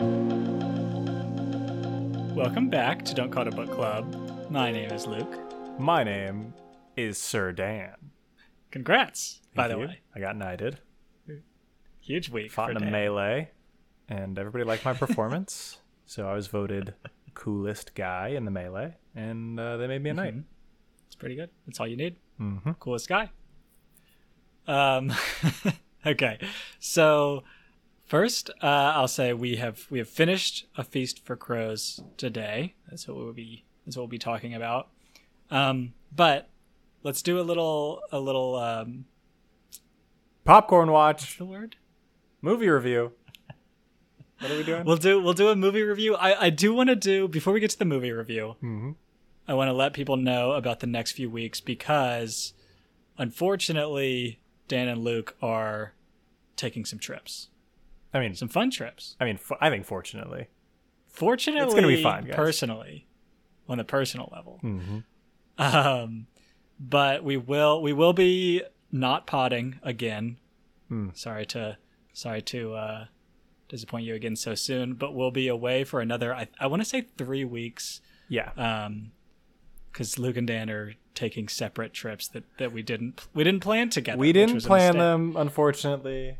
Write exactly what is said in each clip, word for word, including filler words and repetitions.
Welcome back to Don't Call It a Book Club. My name is Luke. My name is Sir Dan. Congrats, by Thank the you. way. I got knighted. Huge week. Fought for in a Dan. melee, and everybody liked my performance. So I was voted coolest guy in the melee, and uh, they made me a knight. Mhm. It's pretty good. That's all you need. Mm-hmm. Coolest guy. Um. Okay. So first, uh, I'll say we have we have finished A Feast for Crows today. That's what we'll be. That's what we'll be talking about. Um. But let's do a little a little um. Popcorn watch, What's the word? movie review. What are we doing? We'll do we'll do a movie review. I, I do want to do before we get to the movie review. mm-hmm. I want to let people know about the next few weeks because unfortunately Dan and Luke are taking some trips. I mean, Some fun trips. I mean, f- I think fortunately. Fortunately, It's gonna be fun, guys. personally, on the personal level. Mm-hmm. Um but we will we will be not potting again. Mm. Sorry to sorry to uh disappoint you again so soon, but we'll be away for another I I want to say three weeks. Yeah. Um because Luke and Dan are taking separate trips that, that we didn't we didn't plan together. we which didn't was a plan mistake. them, unfortunately.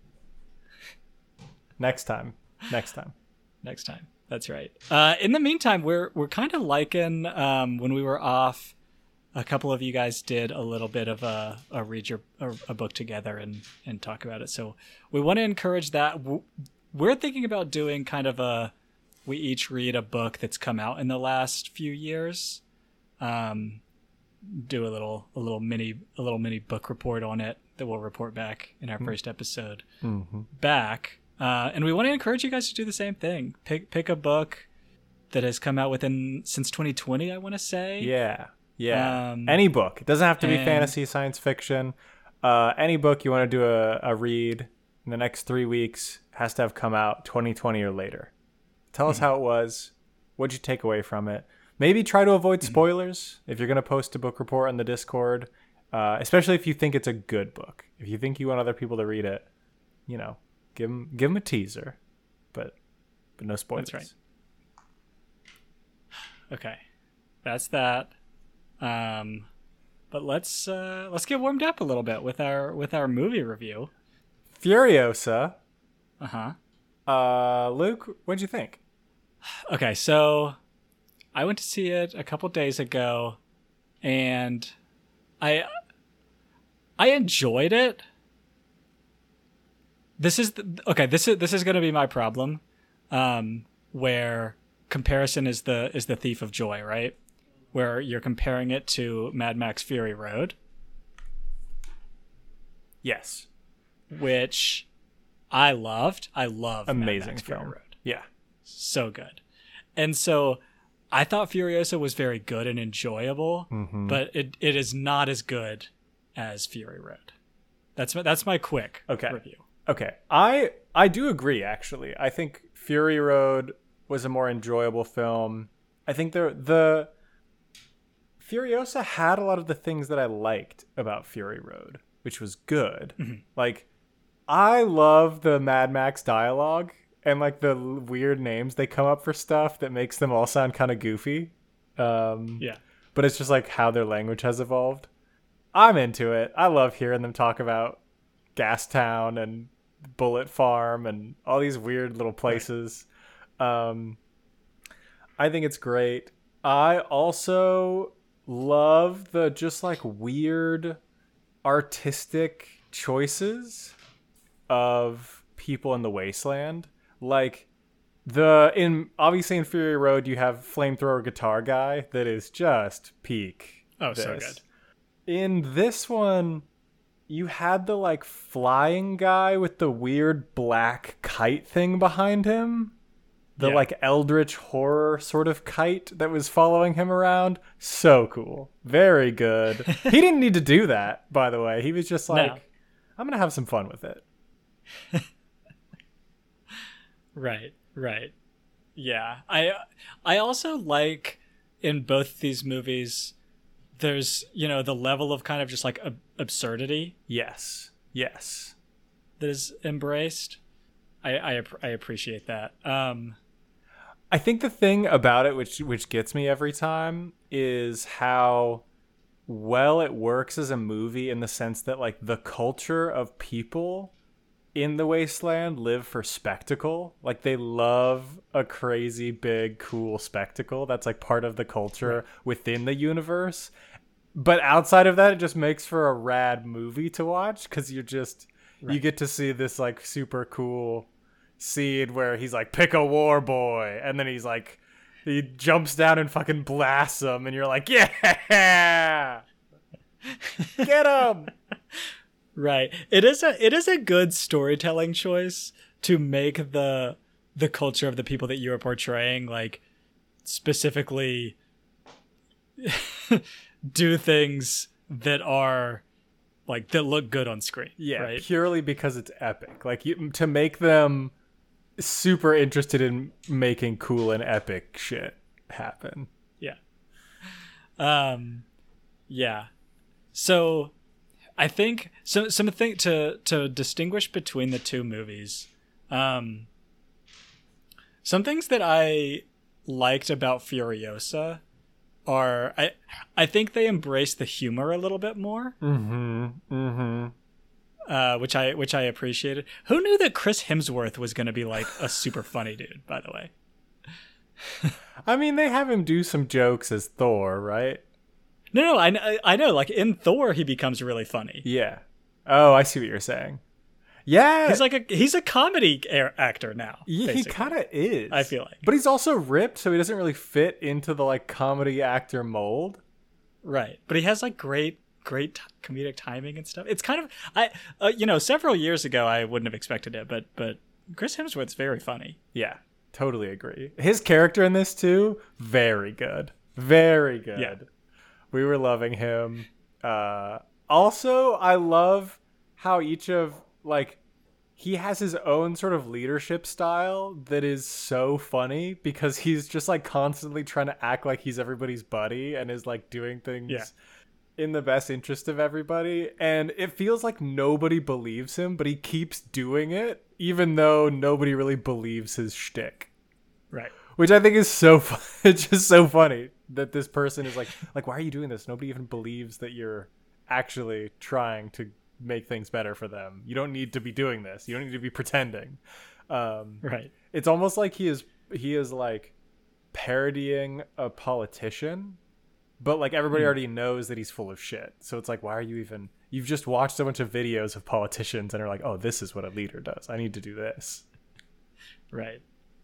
Next time. Next time. Next time. That's right. Uh, in the meantime, we're we're kind of liking um, when we were off. A couple of you guys did a little bit of a, a read your a, a book together and and talk about it. So we want to encourage that. W- We're thinking about doing kind of a we each read a book that's come out in the last few years. Um, do a little a little mini a little mini book report on it that we'll report back in our first episode Mm-hmm. back. Uh, and we want to encourage you guys to do the same thing. Pick pick a book that has come out within since twenty twenty, I want to say. Yeah. Yeah. Um, any book. It doesn't have to be and- fantasy, science fiction. Uh, any book you want to do a, a read in the next three weeks has to have come out twenty twenty or later. Tell us Mm-hmm. how it was. What'd you take away from it? Maybe try to avoid Mm-hmm. spoilers if you're going to post a book report on the Discord, uh, especially if you think it's a good book. If you think you want other people to read it, you know, give them, give them a teaser, but but no spoilers. That's right. Okay, that's that. Um, but let's uh, let's get warmed up a little bit with our with our movie review. Furiosa. Uh huh. Uh, Luke, what'd you think? Okay, so I went to see it a couple days ago, and I I enjoyed it. This is the, okay. This is this is going to be my problem, um, where comparison is the is the thief of joy, right? Where you're comparing it to Mad Max Fury Road, Yes. which I loved. I love Mad Amazing Max Fury film. Road. Yeah. So good. And so I thought Furiosa was very good and enjoyable, Mhm. but it, it is not as good as Fury Road. That's my, that's my quick Okay. review. Okay. I I do agree actually. I think Fury Road was a more enjoyable film. I think the the Furiosa had a lot of the things that I liked about Fury Road, which was good. Mhm. Like I love the Mad Max dialogue and like the l- weird names they come up for stuff that makes them all sound kind of goofy. Um Yeah. but it's just like how their language has evolved. I'm into it. I love hearing them talk about Gastown and Bullet Farm and all these weird little places. Um, I think it's great. I also love the just like weird artistic choices of people in the wasteland. Like the in obviously in Fury Road you have flamethrower guitar guy that is just peak. Oh, so this. good. In this one, you had the like flying guy with the weird black kite thing behind him. The Yeah. like eldritch horror sort of kite that was following him around. So cool. Very good. He didn't need to do that, by the way. He was just like, No. I'm going to have some fun with it. Right, right. Yeah. I I also like in both these movies there's, you know, the level of kind of just like ab- absurdity Yes. Yes. that is embraced. I I, I appreciate that. Um, I think the thing about it, which which gets me every time, is how well it works as a movie in the sense that like the culture of people in the Wasteland live for spectacle. Like they love a crazy big cool spectacle that's like part of the culture right. within the universe. But outside of that, it just makes for a rad movie to watch because you're just right. you get to see this like super cool scene where he's like, pick a war boy, and then he's like he jumps down and fucking blasts him, and you're like, yeah, get him. Right. It is a it is a good storytelling choice to make the the culture of the people that you are portraying like specifically do things that are like that look good on screen. Yeah, right? Purely because it's epic. Like you, to make them super interested in making cool and epic shit happen. Yeah. Um yeah. So I think so. Something to to distinguish between the two movies. Um, some things that I liked about Furiosa are I I think they embrace the humor a little bit more. Mm-hmm. Mm-hmm. Uh, which I which I appreciated. Who knew that Chris Hemsworth was going to be like a super funny dude? By the way. I mean, they have him do some jokes as Thor, right? No, no, I, I know. Like in Thor, he becomes really funny. Yeah. Oh, I see what you're saying. Yeah, he's like a he's a comedy actor now. Yeah, basically. He kind of is. I feel like, but he's also ripped, so he doesn't really fit into the like comedy actor mold. Right, but he has like great, great t- comedic timing and stuff. It's kind of I, uh, you know, several years ago I wouldn't have expected it, but but Chris Hemsworth's very funny. Yeah, totally agree. His character in this too, very good, very good. Yeah. We were loving him. Uh, also, I love how each of, like, he has his own sort of leadership style that is so funny because he's just, like, constantly trying to act like he's everybody's buddy and is, like, doing things yeah. in the best interest of everybody. And it feels like nobody believes him, but he keeps doing it, even though nobody really believes his shtick. Right. Which I think is so fun. It's just so funny that this person is like, like, why are you doing this? Nobody even believes that you're actually trying to make things better for them. You don't need to be doing this. You don't need to be pretending. Um, right. It's almost like he is he is like parodying a politician, but like everybody mm. already knows that he's full of shit. So it's like, why are you even? You've just watched a bunch of videos of politicians and are like, oh, this is what a leader does. I need to do this. Right.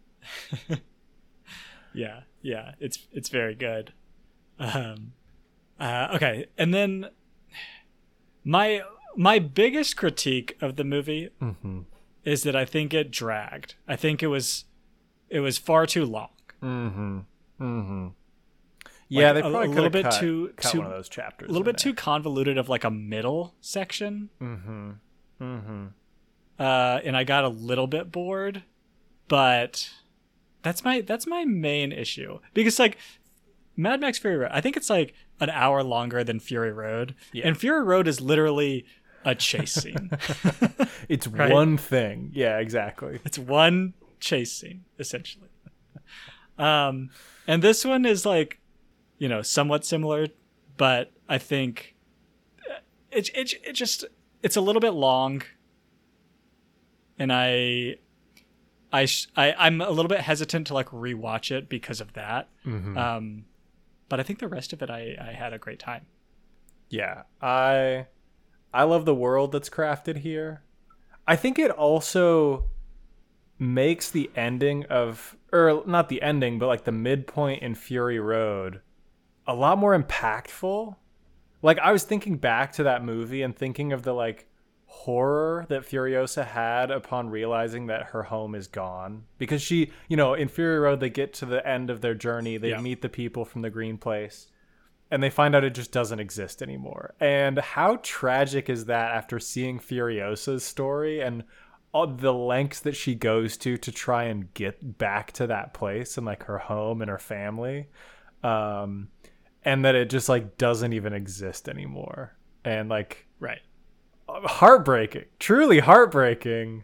Yeah, yeah, it's it's very good. Um, uh, okay, and then my my biggest critique of the movie mm-hmm. is that I think it dragged. I think it was it was far too long. Mm-hmm. Mm-hmm. Yeah, like they probably a, a little bit cut, too cut too one of those chapters. A little bit there. too convoluted of like a middle section. Mm-hmm. Mm-hmm. Uh, and I got a little bit bored, but. That's my that's my main issue because like Mad Max Fury Road, I think it's like an hour longer than Fury Road, yeah. and Fury Road is literally a chase scene. It's right? one thing, yeah, exactly. It's one chase scene essentially. Um, and this one is like, you know, somewhat similar, but I think it it it just it's a little bit long, and I. I, sh- I I'm a little bit hesitant to like rewatch it because of that. Mm-hmm. Um, but I think the rest of it, I, I had a great time. Yeah, I I love the world that's crafted here. I think it also makes the ending of, or not the ending, but like the midpoint in Fury Road a lot more impactful. Like I was thinking back to that movie and thinking of the like horror that Furiosa had upon realizing that her home is gone, because she, you know, in Fury Road they get to the end of their journey, they yeah. meet the people from the green place and they find out it just doesn't exist anymore. And how tragic is that after seeing Furiosa's story and all the lengths that she goes to to try and get back to that place and like her home and her family, um and that it just like doesn't even exist anymore. And like right heartbreaking, truly heartbreaking,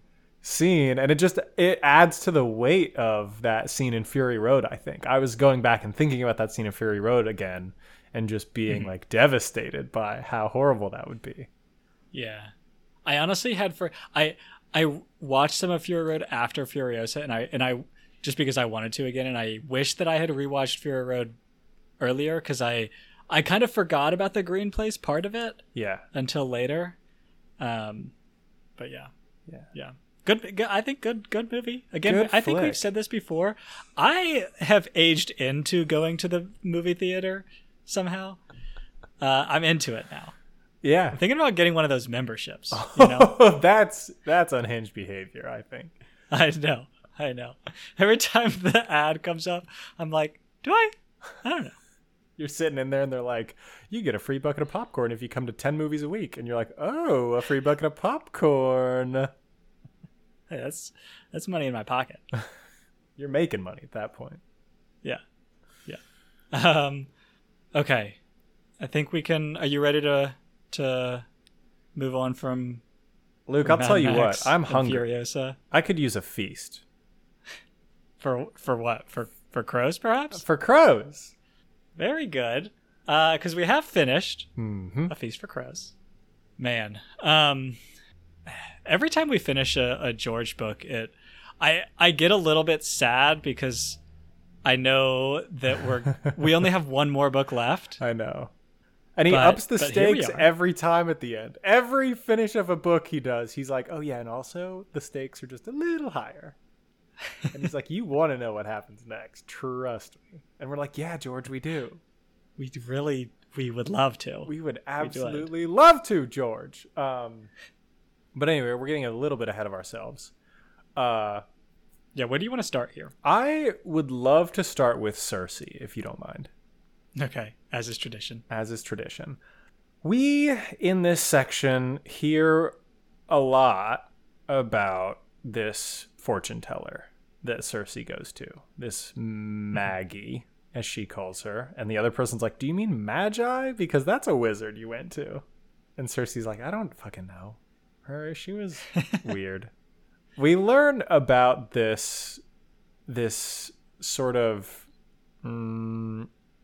scene, and it just it adds to the weight of that scene in Fury Road. I think I was going back and thinking about that scene in Fury Road again and just being mm-hmm. like devastated by how horrible that would be. Yeah, I honestly had for I I watched some of Fury Road after Furiosa, and I and I just because I wanted to again, and I wish that I had rewatched Fury Road earlier because I I kind of forgot about the Green Place part of it. Yeah, until later. Um, but yeah, yeah, yeah. Good, good. I think good, good movie. Again, good I think flick. We've said this before. I have aged into going to the movie theater somehow. Uh, I'm into it now. Yeah, I'm thinking about getting one of those memberships. You know? that's that's unhinged behavior, I think. I know, I know. Every time the ad comes up, I'm like, do I? I don't know. You're sitting in there and they're like, you get a free bucket of popcorn if you come to ten movies a week. And you're like, oh, a free bucket of popcorn. Hey, that's that's money in my pocket. You're making money at that point. Yeah. Yeah. Um, okay. I think we can... Are you ready to to move on from... Luke, from I'll Mad tell you Max what. I'm and hungry. Furiosa? I could use a feast. For for what? For, for crows, perhaps? For crows. Very good. Because uh, we have finished mm-hmm. A Feast for Crows. Man. Um... Every time we finish a, a George book, it I I get a little bit sad because I know that we're we only have one more book left. I know. And he but, ups the stakes every time at the end. Every finish of a book he does, he's like, oh yeah, and also the stakes are just a little higher. And he's like, you want to know what happens next. Trust me. And we're like, yeah, George, we do. We really, we would love to. We would absolutely love to, George. Um... But anyway, we're getting a little bit ahead of ourselves. Uh, yeah, where do you want to start here? I would love to start with Cersei, if you don't mind. Okay, as is tradition. As is tradition. We, in this section, hear a lot about this fortune teller that Cersei goes to. This Maggie, as she calls her. And the other person's like, do you mean Magi? Because that's a wizard you went to. And Cersei's like, I don't fucking know. Her, she was weird. We learn about this this sort of mm,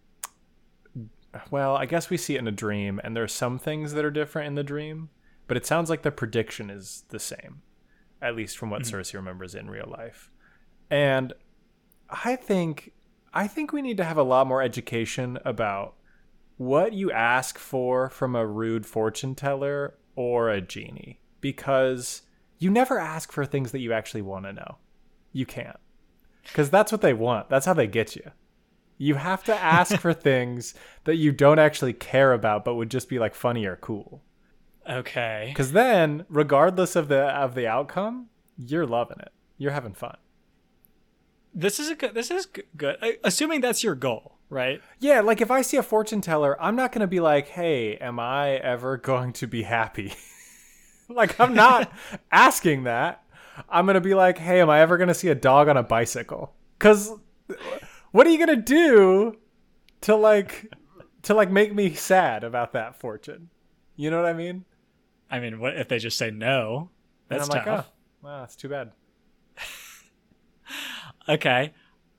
well, I guess we see it in a dream, and there are some things that are different in the dream, but it sounds like the prediction is the same, at least from what mm-hmm. Cersei remembers in real life. And I think I think we need to have a lot more education about what you ask for from a rude fortune teller or a genie. Because you never ask for things that you actually want to know. You can't. Because that's what they want. That's how they get you. You have to ask for things that you don't actually care about but would just be like funny or cool. Okay. Because then, regardless of the of the outcome, you're loving it. You're having fun. This is a good, this is good. Assuming that's your goal, right? Yeah, like if I see a fortune teller, I'm not going to be like, hey, am I ever going to be happy? Like, I'm not asking that. I'm going to be like, hey, am I ever going to see a dog on a bicycle? Because what are you going to do to, like, to, like, make me sad about that fortune? You know what I mean? I mean, what if they just say no? That's tough. Like, oh, wow, that's too bad. Okay.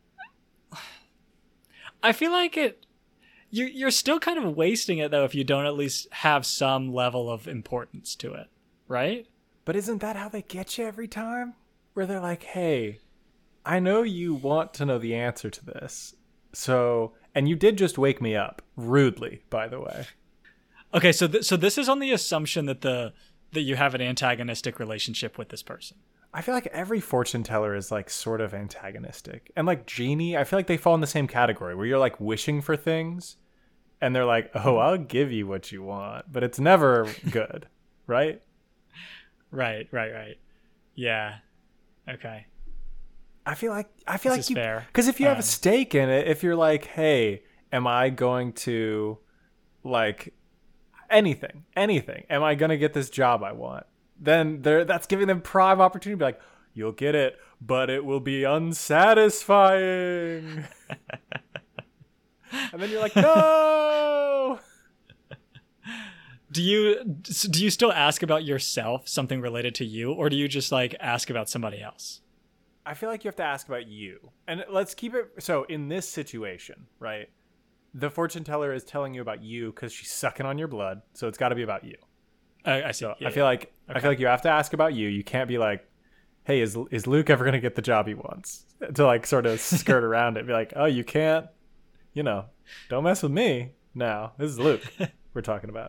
I feel like it... You're, you're still kind of wasting it, though, if you don't at least have some level of importance to it. Right? But isn't that how they get you every time? Where they're like, hey, I know you want to know the answer to this. So, and you did just wake me up. Rudely, by the way. Okay, so th- so this is on the assumption that the that you have an antagonistic relationship with this person. I feel like every fortune teller is like sort of antagonistic. And like genie, I feel like they fall in the same category where you're like wishing for things and they're like, oh, I'll give you what you want. But it's never good, right? Right, right, right. Yeah. Okay. I feel like I feel this like you, fair. Because if you have um, a stake in it, if you're like, hey, am I going to like anything, anything? Am I going to get this job I want? Then there, that's giving them prime opportunity to be like, you'll get it, but it will be unsatisfying. And then you're like, no. Do you do you still ask about yourself, something related to you, or do you just like ask about somebody else? I feel like you have to ask about you. And let's keep it so in this situation, right? The fortune teller is telling you about you because she's sucking on your blood, so it's got to be about you. I, I see. So Yeah, I feel yeah. like Okay. I feel like you have to ask about you. You can't be like, "Hey, is is Luke ever gonna get the job he wants?" To like sort of skirt around it, be like, "Oh, you can't, you know, don't mess with me." No, this is Luke we're talking about.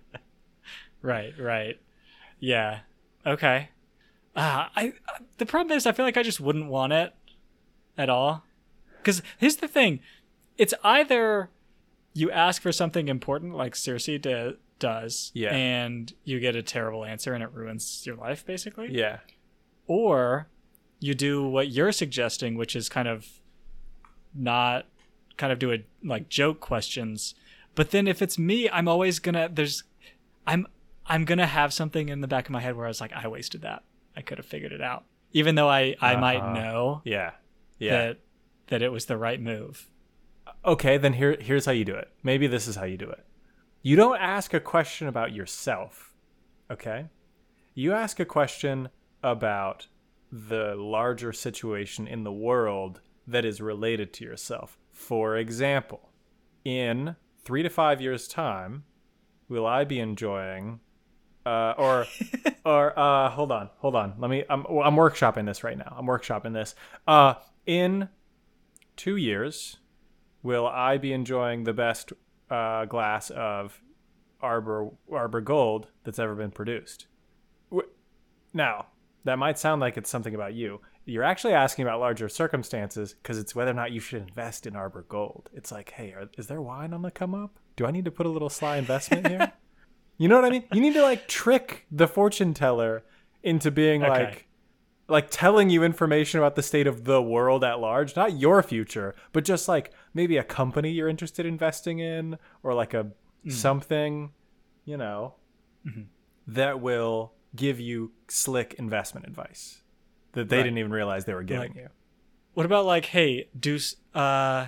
Right, right. Yeah. Okay. Uh, I uh, the problem is I feel like I just wouldn't want it at all. Cuz here's the thing. It's either you ask for something important like Cersei do, does Yeah. and you get a terrible answer and it ruins your life basically. Yeah, Or you do what you're suggesting, which is kind of not kind of do a like joke questions. But then if it's me, I'm always gonna there's I'm I'm gonna have something in the back of my head where I was like, I wasted that. I could have figured it out. Even though I, I Uh-huh. might know yeah, yeah. that that it was the right move. Okay, then here here's how you do it. Maybe this is how you do it. You don't ask a question about yourself, okay? You ask a question about the larger situation in the world that is related to yourself. For example, in three to five years' time, will I be enjoying uh, or or uh, hold on, hold on. Let me. I'm I'm workshopping this right now. I'm workshopping this. Uh, in two years, will I be enjoying the best uh, glass of Arbor Arbor Gold that's ever been produced? W- Now, that might sound like it's something about you. You're actually asking about larger circumstances because it's whether or not you should invest in Arbor Gold. It's like, hey, are, is there wine on the come up? Do I need to put a little sly investment here? You know what I mean? You need to like trick the fortune teller into being Okay. like like telling you information about the state of the world at large, not your future, but just like maybe a company you're interested in investing in or like a something, you know, that will give you slick investment advice that they Right. didn't even realize they were giving Like- you. What about like, hey, do s- uh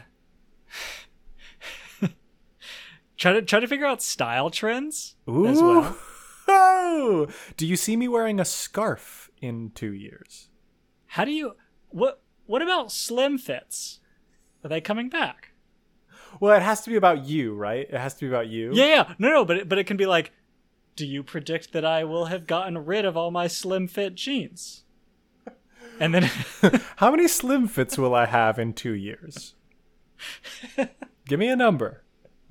try to try to figure out style trends as well. Oh, do you see me wearing a scarf in two years? How do you what what about slim fits? Are they coming back? Well, it has to be about you, right? It has to be about you. Yeah, yeah. No, no, but it, but it can be like, do you predict that I will have gotten rid of all my slim fit jeans? And then How many slim fits will I have in two years? Give me a number.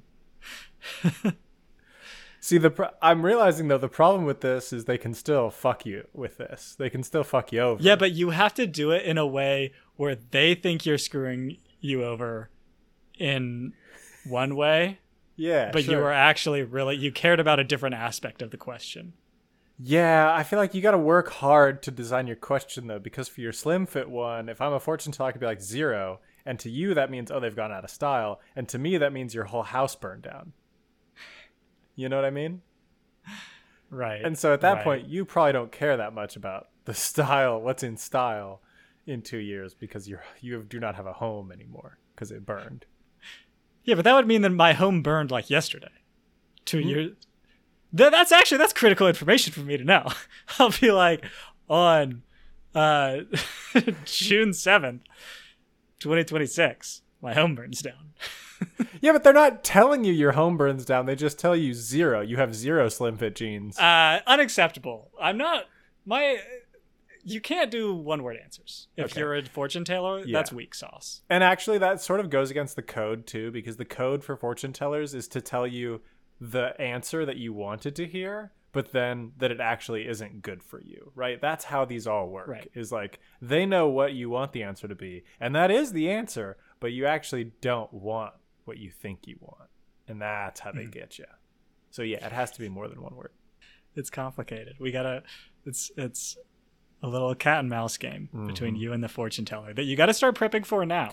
See, the pro- I'm realizing though the problem with this is they can still fuck you with this. They can still fuck you over. yeah, but you have to do it in a way where they think you're screwing you over in one way, yeah, but you sure. were actually really you cared about a different aspect of the question. Yeah, I feel like you got to work hard to design your question though, because for your slim fit one, if I'm a fortune teller, I could be like zero, and to you that means oh they've gone out of style, and to me that means your whole house burned down. You know what I mean? Right. And so at that right. point, you probably don't care that much about the style, what's in style, in two years because you're you do not have a home anymore because it burned. Yeah, but that would mean that my home burned like yesterday. Two Hmm. years. Th- that's actually that's critical information for me to know. I'll be like on uh, June seventh, twenty twenty six. My home burns down. Yeah, but they're not telling you your home burns down. They just tell you zero. You have zero slim fit jeans. Uh, unacceptable. I'm not my. You can't do one word answers. If Okay. you're a fortune teller, Yeah. that's weak sauce. And actually, that sort of goes against the code too, because the code for fortune tellers is to tell you the answer that you wanted to hear, but then that it actually isn't good for you, right? That's how these all work. Right. Is like they know what you want the answer to be, and that is the answer, but you actually don't want what you think you want, and that's how they Mm. get you. So yeah, it has to be more than one word. It's complicated. We gotta. It's it's a little cat and mouse game between Mm-hmm. you and the fortune teller that you got to start prepping for now.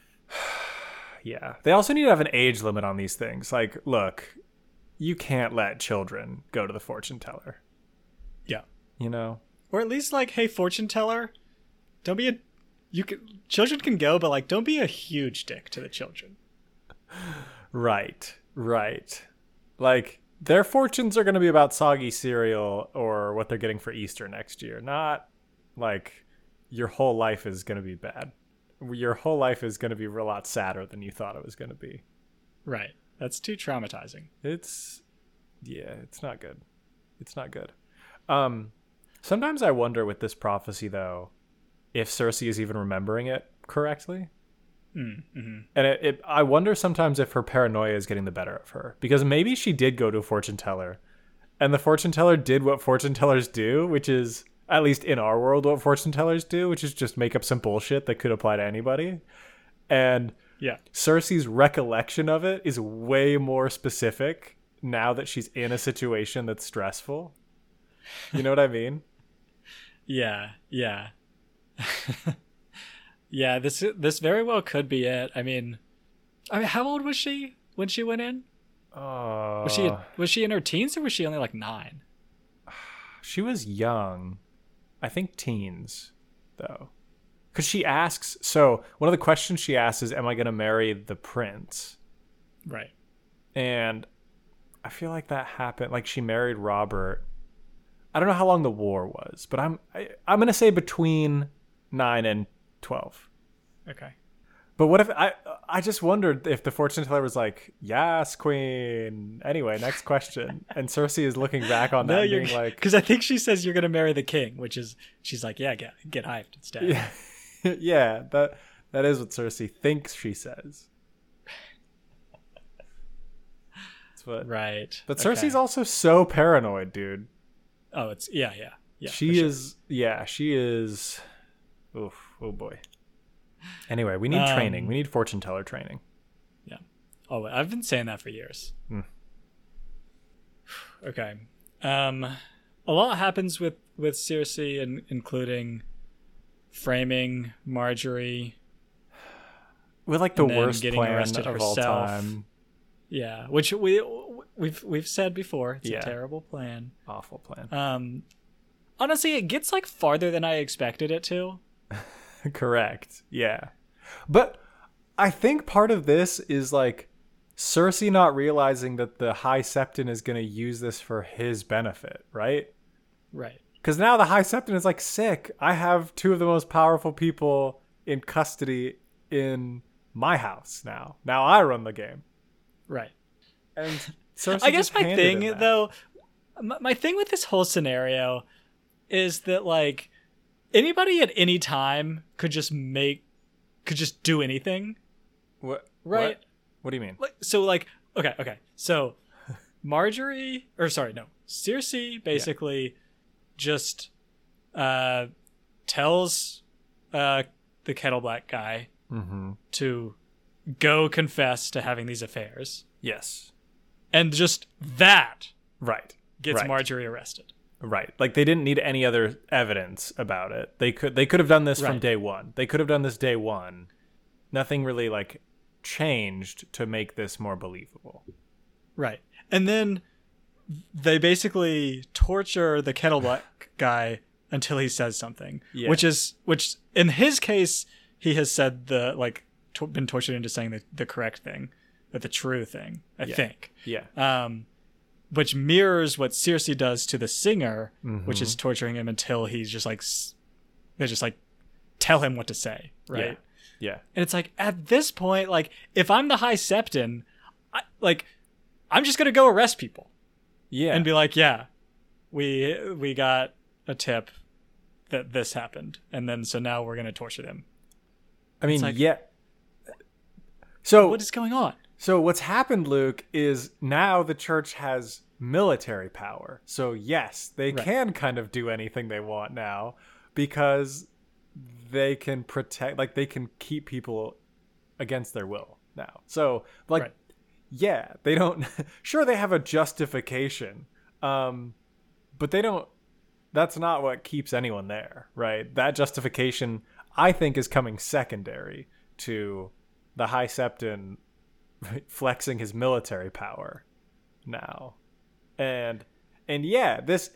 Yeah. They also need to have an age limit on these things. Like, look, you can't let children go to the fortune teller. Yeah. You know? Or at least like, hey, fortune teller, don't be a. You can children can go, but like, don't be a huge dick to the children. Right. Right. Like, their fortunes are going to be about soggy cereal or what they're getting for Easter next year. Not like your whole life is going to be bad. Your whole life is going to be a lot sadder than you thought it was going to be. Right. That's too traumatizing. It's, yeah, it's not good. It's not good. Um, sometimes I wonder with this prophecy, though, if Cersei is even remembering it correctly. Mm-hmm. And it, it, I wonder sometimes if her paranoia is getting the better of her, because maybe she did go to a fortune teller, and the fortune teller did what fortune tellers do, which is, at least in our world, what fortune tellers do, which is just make up some bullshit that could apply to anybody. And yeah, Cersei's recollection of it is way more specific now that she's in a situation that's stressful. You know what I mean? Yeah, yeah. Yeah, this this very well could be it. I mean, I mean, how old was she when she went in? Uh, Was she was she in her teens or was she only like nine? She was young. I think teens, though. Because she asks, so one of the questions she asks is, am I going to marry the prince? Right. And I feel like that happened. Like she married Robert. I don't know how long the war was, but I'm I, I'm going to say between nine and twelve. Okay. But what if I I just wondered if the fortune teller was like, yes, queen. Anyway, next question. And Cersei is looking back on that No, and you're being like, because I think she says you're gonna marry the king, which is she's like, yeah, get get hyped instead. yeah, yeah, that that is what Cersei thinks she says. That's what, right. But Okay. Cersei's also so paranoid, dude. Oh, it's yeah, yeah, yeah. she sure. is, yeah, she is. Oof, oh boy. Anyway, we need Um, training. We need fortune teller training. Yeah. Oh, I've been saying that for years. Hmm. Okay. Um, a lot happens with with Cersei, and including framing Marjorie. With like the and then worst getting plan arrested of all herself. time. Yeah, which we we've we've said before. It's Yeah. a terrible plan. Awful plan. Um, honestly, it gets like farther than I expected it to. Correct. Yeah. But I think part of this is like Cersei not realizing that the High Septon is going to use this for his benefit, right? Right. Because now the High Septon is like, sick. I have two of the most powerful people in custody in my house now. Now I run the game. Right. And Cersei I guess just my handed thing him that. though, my, my thing with this whole scenario is that like anybody at any time could just make could just do anything. What? Right. What, what do you mean? Like, so like okay okay so Marjorie or sorry no Cersei basically yeah. just uh tells uh the Kettle Black guy mm-hmm. to go confess to having these affairs. Yes. And just that right gets right. Marjorie arrested. Right. Like they didn't need any other evidence about it. They could they could have done this right. from day one. They could have done this day one. Nothing really like changed to make this more believable. Right. And then they basically torture the Kettle Black guy until he says something, yeah. which is which in his case he has said the like to, been tortured into saying the, the correct thing, or the true thing, I yeah. think. Yeah. Um which mirrors what Cersei does to the singer, mm-hmm. which is torturing him until he's just like they just like tell him what to say, right? Yeah. yeah. And it's like at this point, like if I'm the High Septon, I, like I'm just gonna go arrest people. Yeah. And be like, yeah, we we got a tip that this happened, and then so now we're gonna torture them. I mean, like, yeah. So what is going on? So what's happened, Luke, is now the church has military power. So yes, they right. can kind of do anything they want now because they can protect, like they can keep people against their will now. So like, right. yeah, they don't, sure they have a justification, um, but they don't, that's not what keeps anyone there, right? That justification, I think, is coming secondary to the High Septon flexing his military power now. And and yeah, this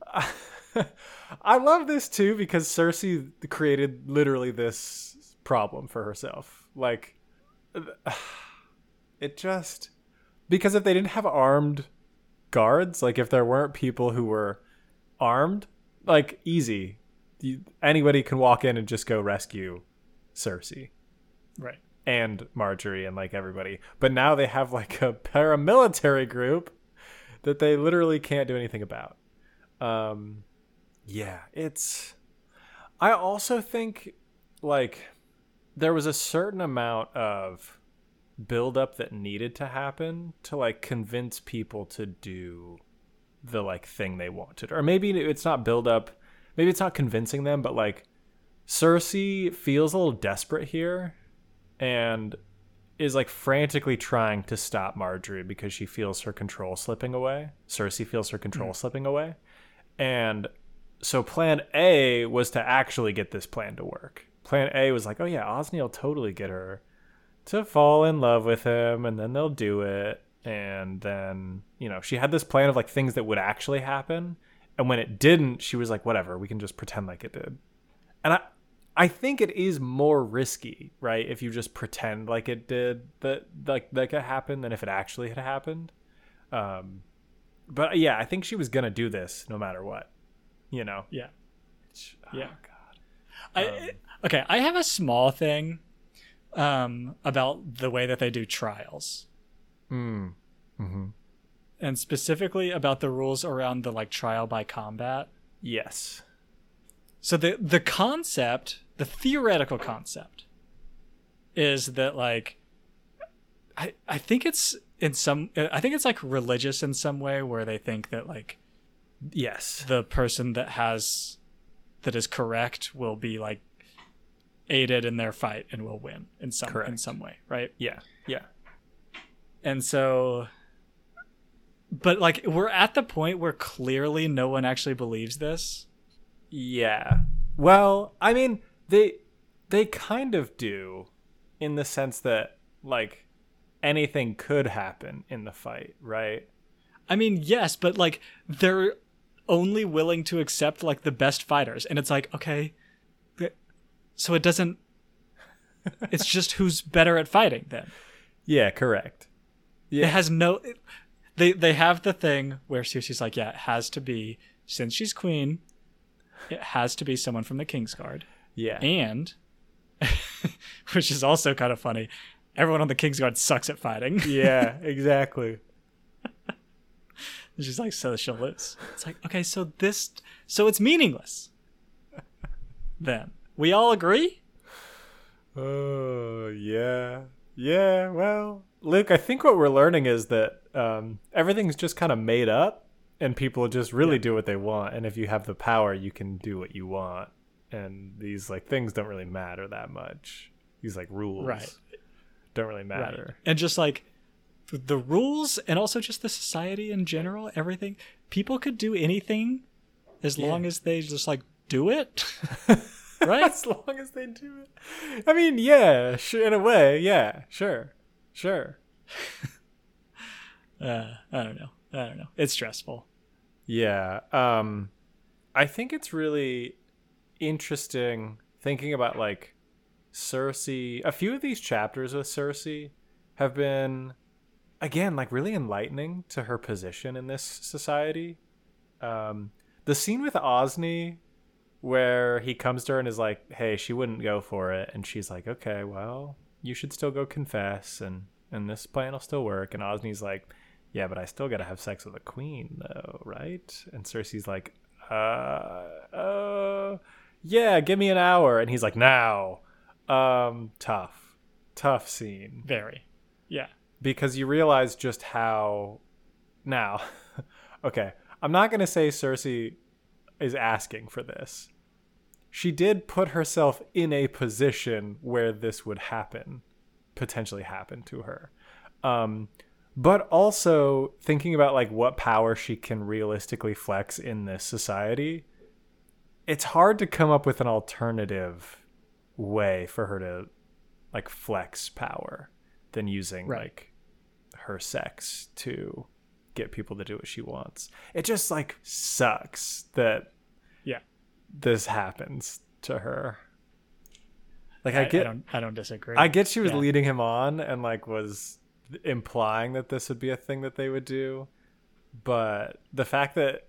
I love this too because Cersei created literally this problem for herself. Like it just because if they didn't have armed guards, like if there weren't people who were armed, like easy, you, anybody can walk in and just go rescue Cersei. Right. And Marjorie and like everybody. But now they have like a paramilitary group that they literally can't do anything about. Um, yeah, it's... I also think like there was a certain amount of buildup that needed to happen to like convince people to do the like thing they wanted. Or maybe it's not buildup, maybe it's not convincing them, but like Cersei feels a little desperate here and is like frantically trying to stop Marjorie because she feels her control slipping away. Cersei feels her control mm. slipping away. And so plan A was to actually get this plan to work. Plan A was like, oh yeah, Osney will totally get her to fall in love with him, and then they'll do it. And then, you know, she had this plan of like things that would actually happen. And when it didn't, she was like, whatever, we can just pretend like it did. And I, I think it is more risky, right? If you just pretend like it did, that like like it happened, than if it actually had happened. Um, but yeah, I think she was gonna do this no matter what, you know. Yeah. Oh, yeah. God. Um, I okay. I have a small thing um, about the way that they do trials. Mm. Mm-hmm. And specifically about the rules around the like trial by combat. Yes. So the the concept, the theoretical concept, is that like, I I think it's in some, I think it's like religious in some way where they think that like, yes, the person that has, that is correct will be like aided in their fight and will win in some correct. in some way, right? Yeah, yeah. And so, but like we're at the point where clearly no one actually believes this. Yeah. Well, I mean, they they kind of do in the sense that like anything could happen in the fight, right? I mean, yes, but like they're only willing to accept like the best fighters, and it's like, okay, so it doesn't it's just who's better at fighting then. Yeah, correct. Yeah. It has no it, they they have the thing where Cersei's like, yeah, it has to be, since she's queen, it has to be someone from the Kingsguard. Yeah. And, which is also kind of funny, everyone on the Kingsguard sucks at fighting. Yeah, exactly. And she's like, so she'll lose. It's like, okay, so this, so it's meaningless. Then. We all agree? Oh, yeah. Yeah, well, Luke, I think what we're learning is that um, everything's just kind of made up. And people just really yeah. do what they want. And if you have the power, you can do what you want. And these like things don't really matter that much. These like rules right. don't really matter. Right. And just like the rules and also just the society in general, everything, people could do anything as yeah. long as they just like do it. Right? As long as they do it. I mean, yeah, sure, in a way. Yeah, sure. Sure. uh, I don't know. I don't know. It's stressful. Yeah. Um, I think it's really interesting thinking about like Cersei. A few of these chapters with Cersei have been, again, like really enlightening to her position in this society. Um, the scene with Osney where he comes to her and is like, hey, she wouldn't go for it. And she's like, okay, well, you should still go confess and, and this plan will still work. And Osney's like, yeah, but I still got to have sex with a queen, though, right? And Cersei's like, uh, uh, yeah, give me an hour. And he's like, now. Um, tough. Tough scene. Very. Yeah. Because you realize just how... Now, okay, I'm not going to say Cersei is asking for this. She did put herself in a position where this would happen, potentially happen to her. Um... But also thinking about like what power she can realistically flex in this society, it's hard to come up with an alternative way for her to like flex power than using right. like her sex to get people to do what she wants. It just like sucks that yeah this happens to her. Like I, I get I don't I don't disagree. I get she was yeah. leading him on and like was implying that this would be a thing that they would do, but the fact that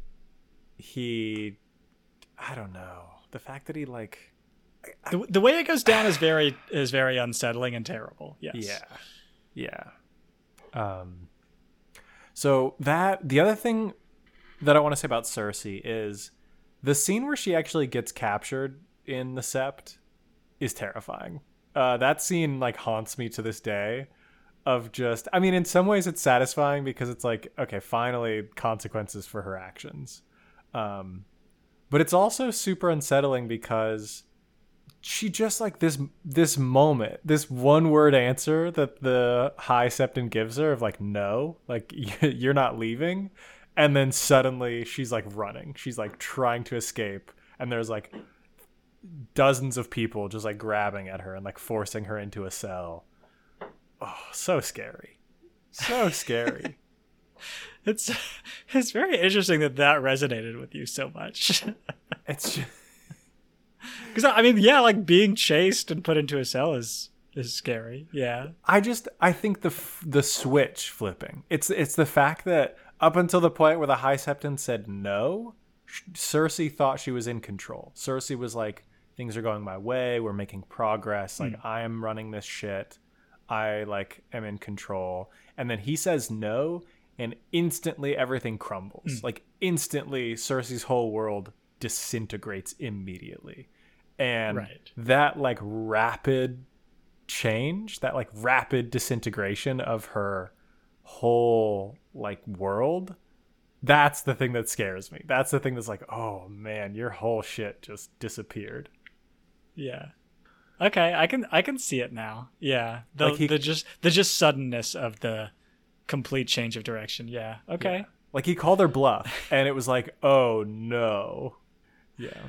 he, I don't know, the fact that he like, The, the way it goes down is very is very unsettling and terrible. Yes. Yeah. Yeah. Um. So that the other thing that I want to say about Cersei is the scene where she actually gets captured in the Sept is terrifying. Uh, that scene like haunts me to this day. Of just, I mean, in some ways it's satisfying because it's like, okay, finally consequences for her actions. Um, but it's also super unsettling because she just like this this moment, this one word answer that the High Septon gives her of like, no, like you're not leaving. And then suddenly she's like running. She's like trying to escape. And there's like dozens of people just like grabbing at her and like forcing her into a cell. Oh, so scary. So scary. It's it's very interesting that that resonated with you so much. It's just... Because, I mean, yeah, like being chased and put into a cell is is scary. Yeah. I just, I think the the switch flipping. It's it's the fact that up until the point where the High Septon said no, Cersei thought she was in control. Cersei was like, things are going my way. We're making progress. Like, mm. I am running this shit. I, like, am in control. And then he says no, and instantly everything crumbles. Mm. Like, instantly Cersei's whole world disintegrates immediately. And right. that, like, rapid change, that, like, rapid disintegration of her whole, like, world, that's the thing that scares me. That's the thing that's like, oh, man, your whole shit just disappeared. Yeah. Okay, I can I can see it now. Yeah. The like he, the just the just suddenness of the complete change of direction. Yeah. Okay. Yeah. Like he called her bluff and it was like, "Oh no." Yeah.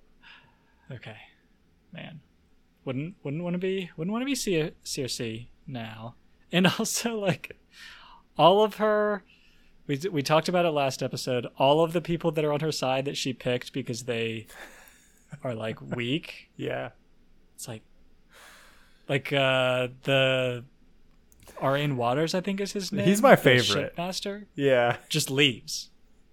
Okay. Man. Wouldn't wouldn't want to be wouldn't want to be Cer- Cersei now. And also like all of her we we talked about it last episode, all of the people that are on her side that she picked because they are like weak. Yeah. It's like, like uh, the Arian Waters, I think is his name. He's my favorite. Shipmaster. Yeah. Just leaves.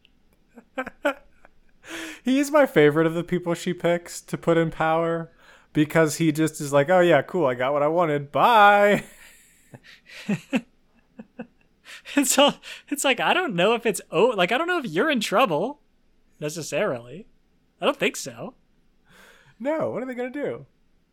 He is my favorite of the people she picks to put in power because he just is like, oh yeah, cool, I got what I wanted. Bye. It's all, it's like, I don't know if it's, oh, like, I don't know if you're in trouble necessarily. I don't think so. No, what are they going to do?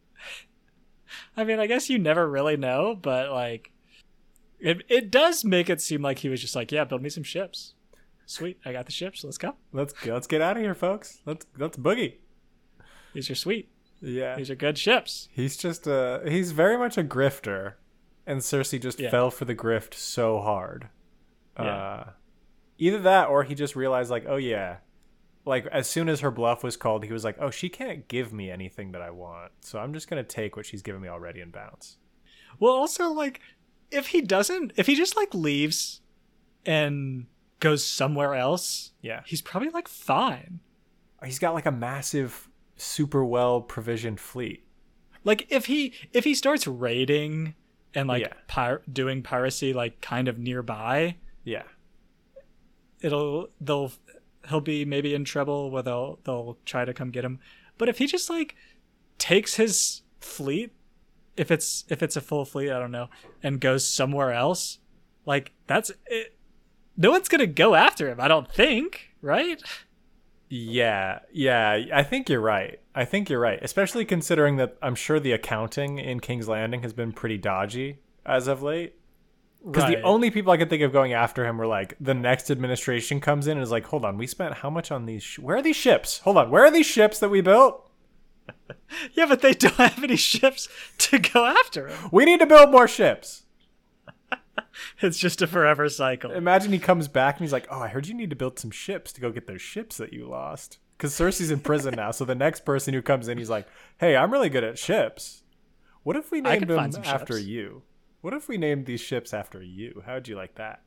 I mean, I guess you never really know, but like, it it does make it seem like he was just like, yeah, build me some ships. Sweet, I got the ships. Let's go. Let's let's get out of here, folks. Let's let's boogie. These are sweet. Yeah, these are good ships. He's just a he's very much a grifter, and Cersei just yeah. fell for the grift so hard. Yeah. Uh, either that, or he just realized like, oh yeah. Like, as soon as her bluff was called, he was like, oh, she can't give me anything that I want. So I'm just going to take what she's given me already and bounce. Well, also, like, if he doesn't, if he just, like, leaves and goes somewhere else, yeah, he's probably, like, fine. He's got, like, a massive, super well-provisioned fleet. Like, if he if he starts raiding and, like, yeah. pir- doing piracy, like, kind of nearby, yeah, it'll, they'll... he'll be maybe in trouble where they'll they'll try to come get him. But if he just like takes his fleet, if it's if it's a full fleet, I don't know, and goes somewhere else, like that's it. No one's gonna go after him, I don't think, right? Yeah, yeah, I think you're right. I think you're right, especially considering that I'm sure the accounting in King's Landing has been pretty dodgy as of late. Because right. the only people I could think of going after him were like the next administration comes in and is like, hold on, we spent how much on these? Sh- where are these ships? Hold on, where are these ships that we built? Yeah, but they don't have any ships to go after him. We need to build more ships. It's just a forever cycle. Imagine he comes back and he's like, oh, I heard you need to build some ships to go get those ships that you lost. Because Cersei's in prison now, so the next person who comes in, he's like, hey, I'm really good at ships. What if we named them after ships. you? What if we named these ships after you? How'd you like that?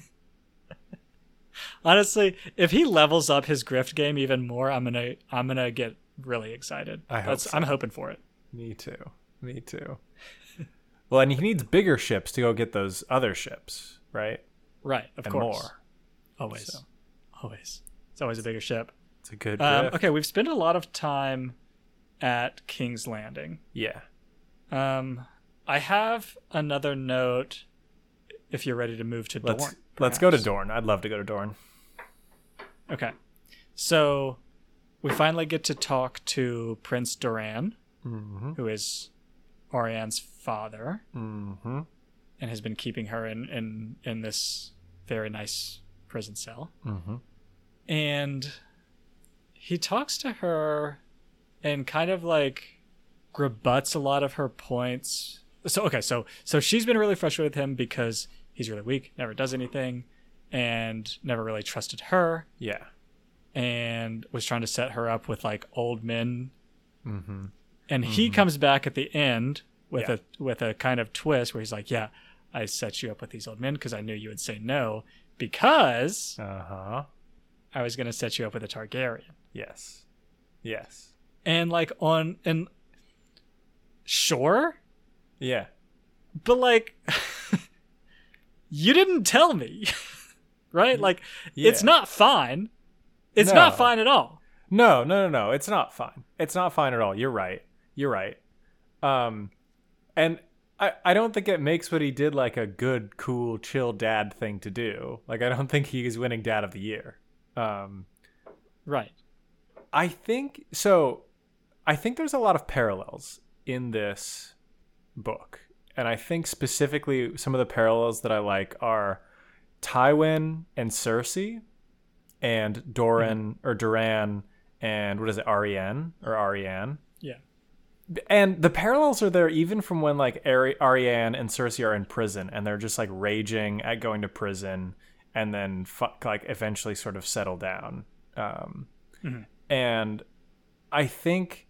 Honestly, if he levels up his grift game even more, I'm gonna I'm gonna get really excited. I hope That's, so. I'm hoping for it. Me too. Me too. Well, and he needs bigger ships to go get those other ships, right? Right, of and course. more. Always. So. Always. It's always a bigger ship. It's a good Um, riff. okay, we've spent a lot of time at King's Landing. Yeah. Um, I have another note if you're ready to move to Let's, Dorne. let's go to perhaps. Dorne. I'd love to go to Dorne. Okay. So we finally get to talk to Prince Doran, Mm-hmm. who is Ariane's father, Mm-hmm. and has been keeping her in, in, in this very nice prison cell. Mm-hmm. And he talks to her and kind of like rebuts a lot of her points. So, okay, so so she's been really frustrated with him because he's really weak, never does anything, and never really trusted her, Yeah. and was trying to set her up with like old men. Mm-hmm. And he comes back at the end with Yeah. a with a kind of twist where he's like, yeah, I set you up with these old men because I knew you would say no because Uh-huh. I was going to set you up with a Targaryen. Yes. Yes. And like on and sure, Yeah. but like you didn't tell me. Right? Like Yeah. it's not fine. It's No. not fine at all. No, no, no, no. It's not fine. It's not fine at all. You're right. You're right. Um, and I, I don't think it makes what he did like a good, cool, chill dad thing to do. Like, I don't think he's winning Dad of the Year. Um, Right. I think so. I think there's a lot of parallels in this book, and I think specifically some of the parallels that I like are Tywin and Cersei, and Doran or Duran and what is it, Ariane or Ariane. Yeah. And the parallels are there even from when like Ari- Ariane and Cersei are in prison and they're just like raging at going to prison and then fuck, like eventually sort of settle down. Um, Mm-hmm. And I think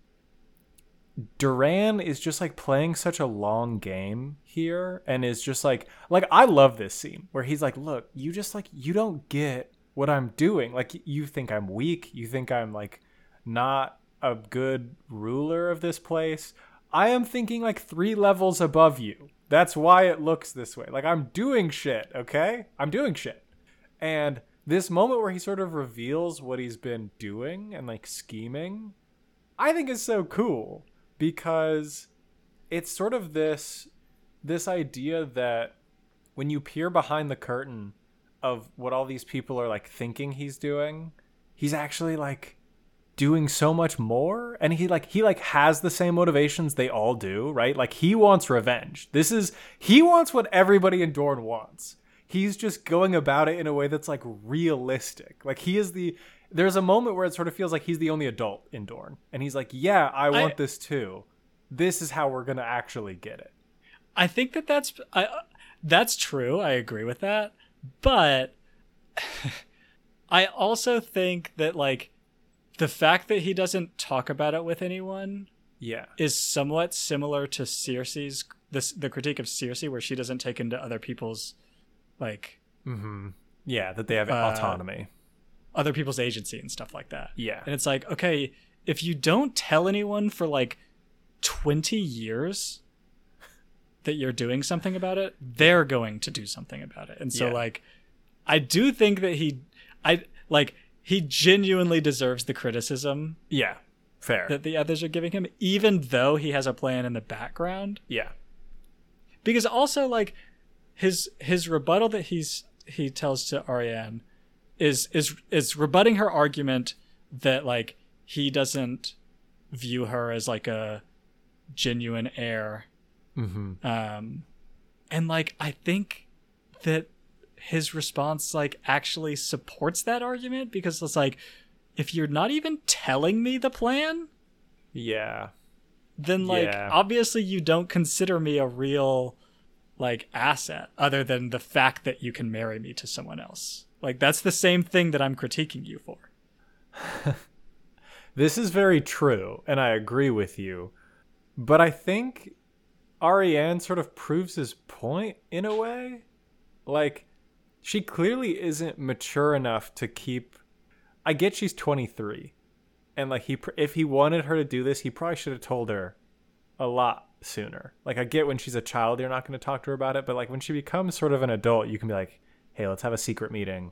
Duran is just like playing such a long game here and is just like, like I love this scene where he's like, look, you just like, you don't get what I'm doing. Like you think I'm weak. You think I'm like not a good ruler of this place. I am thinking like three levels above you. That's why it looks this way. Like I'm doing shit. Okay. I'm doing shit. And this moment where he sort of reveals what he's been doing and like scheming, I think is so cool because it's sort of this, this idea that when you peer behind the curtain of what all these people are like thinking he's doing, he's actually like doing so much more. And he like he like has the same motivations they all do, right? Like he wants revenge. This is he wants what everybody in Dorne wants. He's just going about it in a way that's like realistic. Like he is the there's a moment where it sort of feels like he's the only adult in Dorne, and he's like, yeah, I want I, this too. This is how we're gonna actually get it. I think that that's I, that's true. I agree with that. But I also think that like the fact that he doesn't talk about it with anyone yeah. is somewhat similar to Cersei's this the critique of Cersei where she doesn't take into other people's like mm-hmm. yeah, that they have uh, autonomy. Other people's agency and stuff like that. Yeah. And it's like, okay, if you don't tell anyone for like twenty years that you're doing something about it, they're going to do something about it. And so yeah. like I do think that he I like he genuinely deserves the criticism. Yeah. Fair. That the others are giving him, even though he has a plan in the background. Yeah. Because also like his his rebuttal that he's he tells to Ariane is is is rebutting her argument that like he doesn't view her as like a genuine heir. Mm-hmm. Um, and like I think that his response like actually supports that argument because it's like if you're not even telling me the plan, yeah, then like yeah. obviously you don't consider me a real like asset other than the fact that you can marry me to someone else. Like that's the same thing that I'm critiquing you for. This is very true, and I agree with you. But I think Ariane sort of proves his point in a way. Like, she clearly isn't mature enough to keep... I get she's twenty-three. And, like, he if he wanted her to do this, he probably should have told her a lot sooner. Like, I get when she's a child, you're not going to talk to her about it. But, like, when she becomes sort of an adult, you can be like, hey, let's have a secret meeting.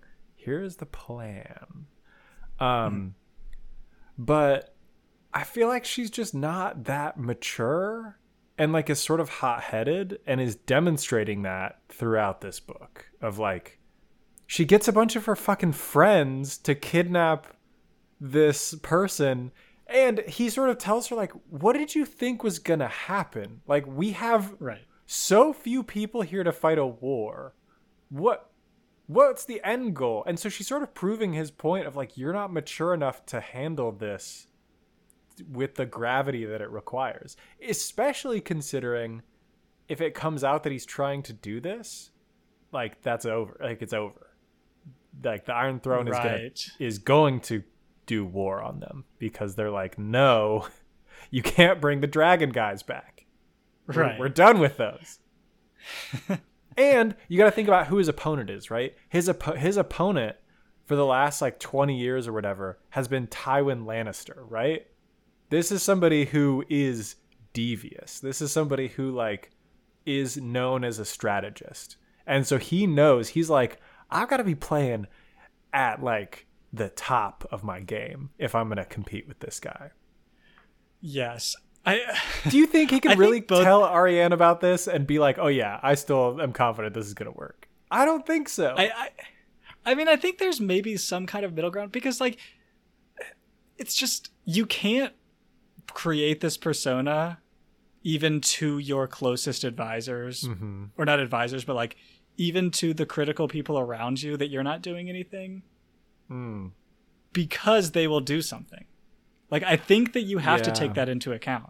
here's the plan. Um, but I feel like she's just not that mature and like is sort of hot-headed and is demonstrating that throughout this book of like, she gets a bunch of her fucking friends to kidnap this person. And he sort of tells her like, what did you think was going to happen? Like, we have Right. so few people here to fight a war. What, what's the end goal? And so she's sort of proving his point of like, you're not mature enough to handle this with the gravity that it requires, especially considering if it comes out that he's trying to do this, like that's over, like it's over. Like the Iron Throne is Right. gonna, is going to do war on them because they're like, no, you can't bring the dragon guys back. We're, Right. we're done with those. And you got to think about who his opponent is, right? His op- his opponent for the last like twenty years or whatever has been Tywin Lannister, right? This is somebody who is devious. This is somebody who like is known as a strategist. And so he knows, he's like, I've got to be playing at like the top of my game if I'm going to compete with this guy. Yes. I Do you think he I can think really both- tell Ariane about this and be like, oh yeah, I still am confident this is going to work? I don't think so. I, I I mean, I think there's maybe some kind of middle ground because like it's just you can't create this persona even to your closest advisors mm-hmm. or not advisors, but like even to the critical people around you that you're not doing anything mm. because they will do something. Like, I think that you have to Yeah. take that into account.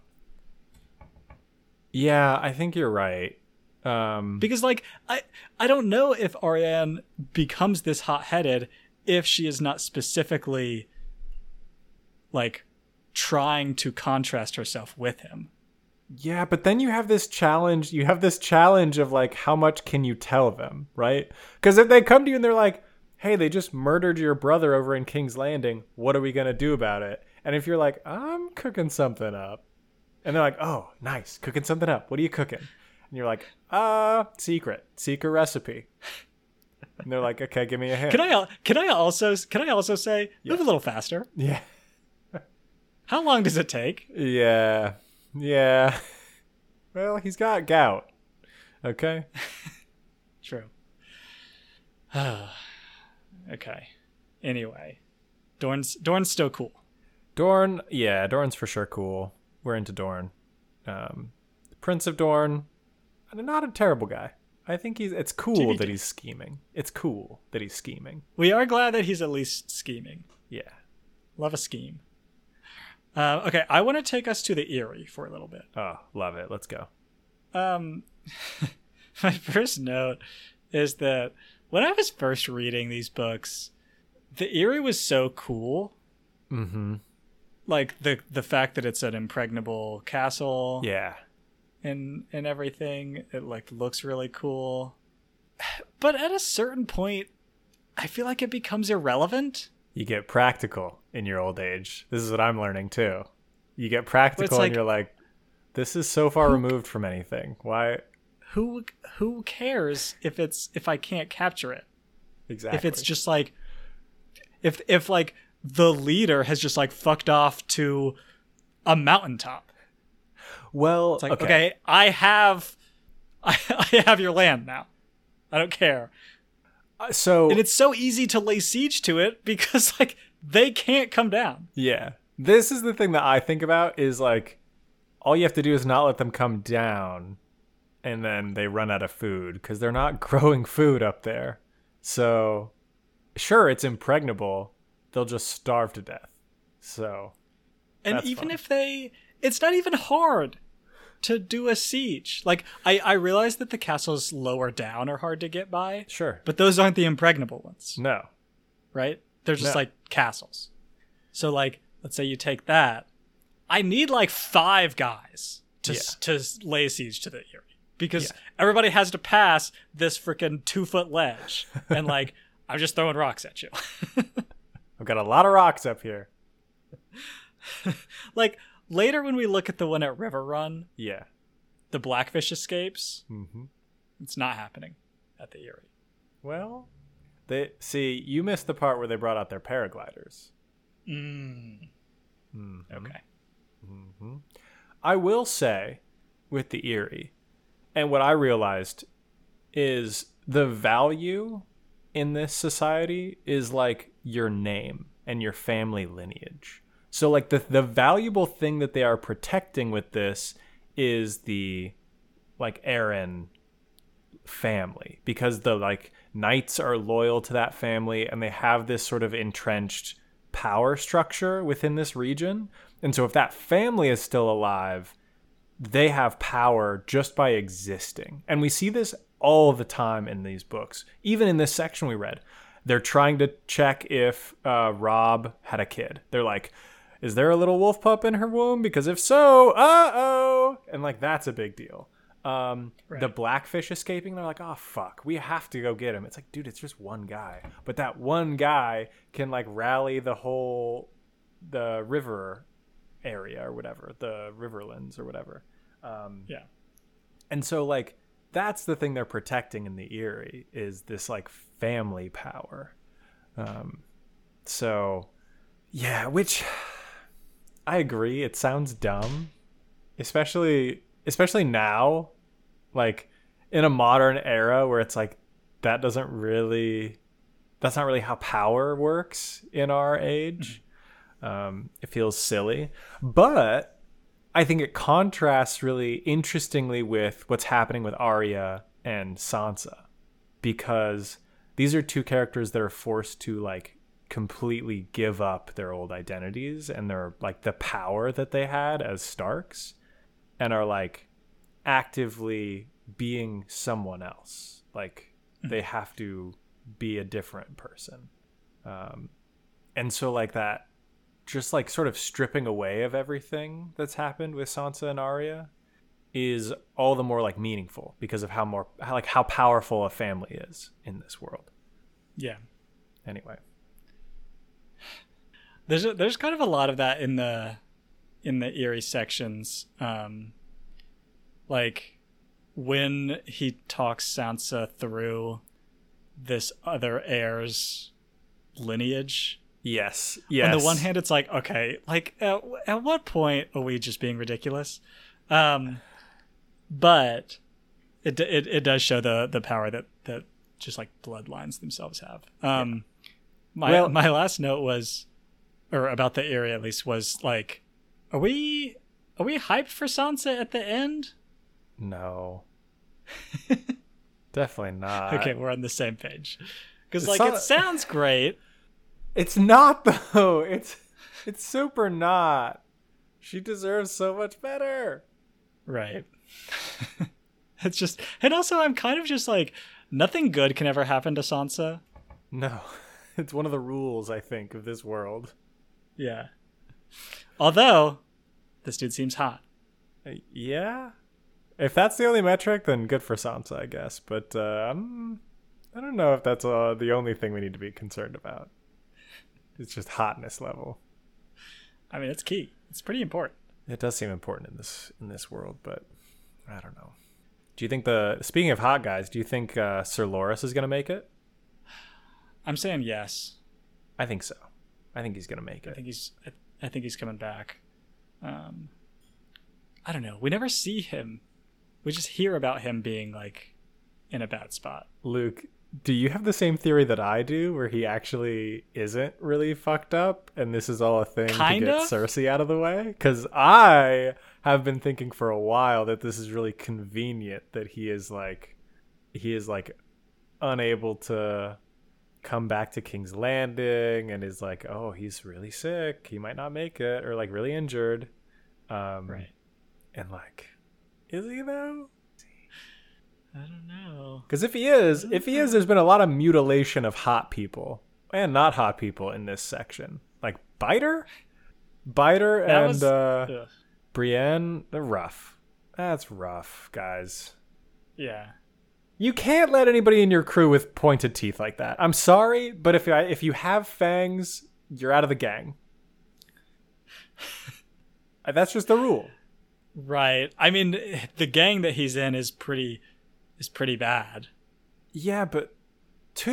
Yeah, I think you're right. Um, Because, like, I, I don't know if Ariane becomes this hot-headed if she is not specifically, like, trying to contrast herself with him. yeah, but then you have this challenge. You have this challenge of like, how much can you tell them, right? Because if they come to you and they're like, hey, they just murdered your brother over in King's Landing. What are we going to do about it? And if you're like, I'm cooking something up. And they're like, oh, nice. Cooking something up. What are you cooking? And you're like, uh, secret. Secret recipe. And they're like, okay, give me a hint. Can I al- can I also can I also say move a little faster? Yeah. How long does it take? Yeah. Yeah. Well, he's got gout. Okay. True. Okay. Anyway, Dorn's Dorn's still cool. Dorn, yeah, Dorn's for sure cool. We're into Dorn. Um, Prince of Dorn, not a terrible guy. I think he's. It's cool T B D. that he's scheming. It's cool that he's scheming. We are glad that he's at least scheming. Yeah. Love a scheme. Uh, okay, I want to take us to the Eyrie for a little bit. Oh, love it. Let's go. Um, my first note is that when I was first reading these books, the Eyrie was so cool. Mm-hmm. Like the the fact that it's an impregnable castle. Yeah. and and everything, it like looks really cool, but at a certain point I feel like it becomes irrelevant. You get practical in your old age. This is what I'm learning too. You get practical like- and you're like, this is so far removed from anything. Why? Who who cares if it's if I can't capture it? Exactly. If it's just like if if like the leader has just like fucked off to a mountaintop. well, It's like, okay. okay, I have I, I have your land now. I don't care. Uh, So And it's so easy to lay siege to it because like they can't come down. yeah, this is the thing that I think about is like, all you have to do is not let them come down, and then they run out of food because they're not growing food up there. So, sure, it's impregnable. They'll just starve to death. So, And That's even fine. if they, it's not even hard to do a siege. Like, I, I realize that the castles lower down are hard to get by, sure. but those aren't the impregnable ones, No. right? They're just No. like castles. So, like, let's say you take that. I need like five guys to, s to s- lay siege to the Eyrie because Yeah. everybody has to pass this freaking two foot ledge. And, like, I'm just throwing rocks at you. I've got a lot of rocks up here. Like, later when we look at the one at River Run, Yeah. the Blackfish escapes. Mm-hmm. It's not happening at the Eyrie. Well, They see you missed the part where they brought out their paragliders. Mm. Mm-hmm. Okay. Mm-hmm. I will say, with the Eyrie, and what I realized is the value in this society is like your name and your family lineage. So like the the valuable thing that they are protecting with this is the like Aaron family, because the like knights are loyal to that family and they have this sort of entrenched power structure within this region. And so if that family is still alive, they have power just by existing. And we see this all the time in these books. Even in this section we read, they're trying to check if uh, Robb had a kid. They're like, is there a little wolf pup in her womb? Because if so, uh-oh. And like, that's a big deal. Um, right. The Blackfish escaping, they're like, oh, fuck, we have to go get him. It's like, dude, it's just one guy. But that one guy can like rally the whole, the river area or whatever, the Riverlands or whatever. Um, yeah. And so like, that's the thing they're protecting in the Eyrie, is this like family power. Um, so yeah, which I agree. It sounds dumb, especially, especially now, like in a modern era where it's like, that doesn't really, that's not really how power works in our age. Um, it feels silly, but I think it contrasts really interestingly with what's happening with Arya and Sansa, because these are two characters that are forced to like completely give up their old identities and their like the power that they had as Starks, and are like actively being someone else. Like they have to be a different person. Um, and so like that, just like sort of stripping away of everything that's happened with Sansa and Arya is all the more like meaningful because of how more how, like how powerful a family is in this world. Yeah. Anyway, there's a, there's kind of a lot of that in the in the Eyrie sections. Um, like when he talks Sansa through this other heir's lineage. Yes. Yes. On the one hand, it's like, okay, like at, at what point are we just being ridiculous? Um, but it, it it does show the the power that that just like bloodlines themselves have. Um, yeah. My well, my last note was, or about the area at least, was like, are we are we hyped for Sansa at the end? No, definitely not. Okay, we're on the same page. Because like not, it sounds great. It's not though. It's it's super not. She deserves so much better. Right. It's just, and also I'm kind of just like, nothing good can ever happen to Sansa. No. It's one of the rules, I think, of this world. Yeah. Although, this dude seems hot. Uh, yeah. If that's the only metric, then good for Sansa, I guess. But uh, I'm, I don't know if that's uh, the only thing we need to be concerned about. It's just hotness level. I mean, it's key. It's pretty important. It does seem important in this in this world, but I don't know. Do you think the speaking of hot guys, do you think uh, Sir Loras is going to make it? I'm saying yes. I think so. I think he's going to make it. I think he's. I, I think he's coming back. Um, I don't know. We never see him. We just hear about him being like in a bad spot. Luke, do you have the same theory that I do, where he actually isn't really fucked up, and this is all a thing kind to get of? Cersei out of the way? Because I have been thinking for a while that this is really convenient that he is like, he is like unable to come back to King's Landing, and is like, oh, he's really sick, he might not make it, or like really injured. Um, right. And like, is he though? I don't know. Because if he is, if he is, there's been a lot of mutilation of hot people and not hot people in this section. Like Biter, Biter, That and was, uh, Brienne. They're rough. That's rough, guys. Yeah. You can't let anybody in your crew with pointed teeth like that. I'm sorry, but if I, if you have fangs, you're out of the gang. That's just the rule. Right. I mean, the gang that he's in is pretty is pretty bad. Yeah, but two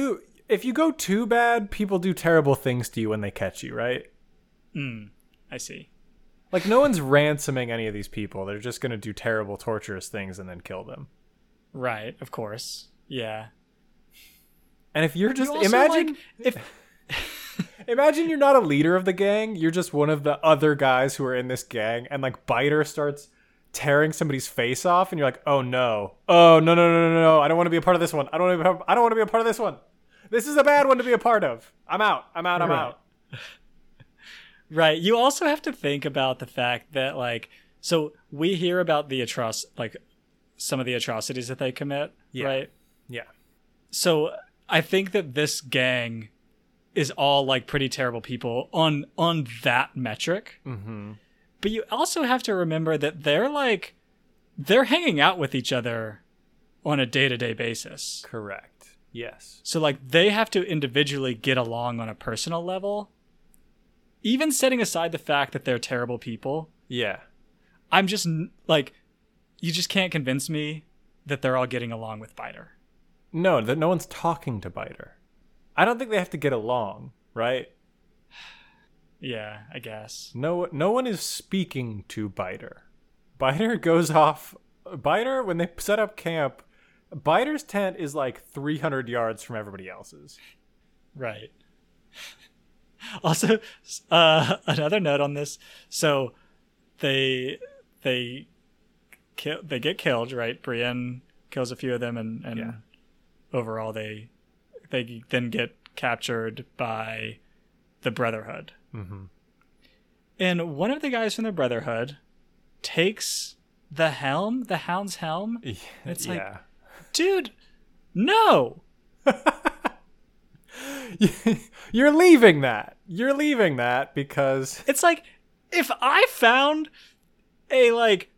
if you go too bad, people do terrible things to you when they catch you, right? Mm, I see. Like, no one's ransoming any of these people. They're just going to do terrible, torturous things and then kill them. Right, of course. Yeah. And if you're just... You also, imagine... like, if imagine you're not a leader of the gang. You're just one of the other guys who are in this gang. And, like, Biter starts tearing somebody's face off. And you're like, oh, no. Oh, no, no, no, no, no. I don't want to be a part of this one. I don't want to be, I don't want to be a part of this one. This is a bad one to be a part of. I'm out. I'm out. I'm right. out. Right. You also have to think about the fact that, like, so we hear about the atroc, like, some of the atrocities that they commit, yeah. right? Yeah. So I think that this gang is all, like, pretty terrible people on on that metric. Mm-hmm. But you also have to remember that they're, like, they're hanging out with each other on a day-to-day basis. Correct. Yes. So, like, they have to individually get along on a personal level. Even setting aside the fact that they're terrible people. Yeah. I'm just, like, you just can't convince me that they're all getting along with Biter. No, that no one's talking to Biter. I don't think they have to get along, right? Yeah, I guess. No, no one is speaking to Biter. Biter goes off. Biter, when they set up camp, Biter's tent is like three hundred yards from everybody else's. Right. Also, uh, another note on this. So they they kill they get killed, right? Brienne kills a few of them, and, and yeah. overall they they then get captured by the Brotherhood. Mm-hmm. And one of the guys from the Brotherhood takes the helm, the Hound's helm. It's yeah. like, dude, no. You're leaving that. You're leaving that because it's like, if I found a, like,